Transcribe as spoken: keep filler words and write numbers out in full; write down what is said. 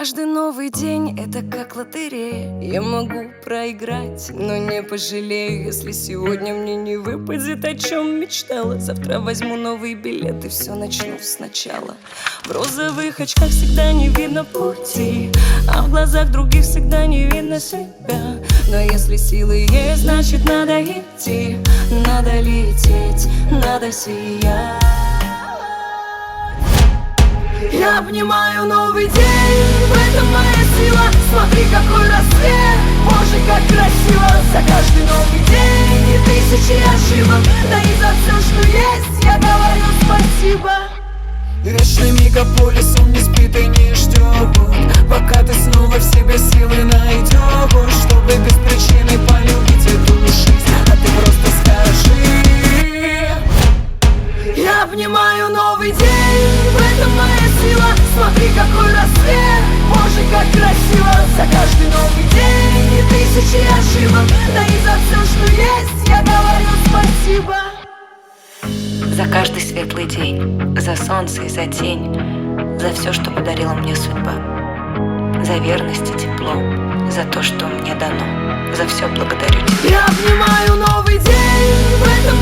Каждый новый день — это как лотерея. Я могу проиграть, но не пожалею. Если сегодня мне не выпадет, о чем мечтала, завтра возьму новый билет и все начну сначала. В розовых очках всегда не видно пути, а в глазах других всегда не видно себя. Но если силы есть, значит надо идти, надо лететь, надо сиять. Я обнимаю новый день, в этом моя сила. Смотри, какой рассвет, боже, как красиво. За каждый новый день и тысячи ошибок, да и за все, что есть, я говорю спасибо. Вечный мегаполис, он не спит и не ждет, пока ты снова в себе силы найдешь, чтобы без причины полюбить эту жизнь. А ты просто скажи. Я обнимаю новый день, в этом моя сила. Смотри, какой рассвет, боже, как красиво. За каждый новый день и тысячи ошибок, да и за все, что есть, я говорю спасибо. За каждый светлый день, за солнце и за тень, за все, что подарила мне судьба, за верность и тепло, за то, что мне дано, за все благодарю тебя. Я обнимаю новый день, в этом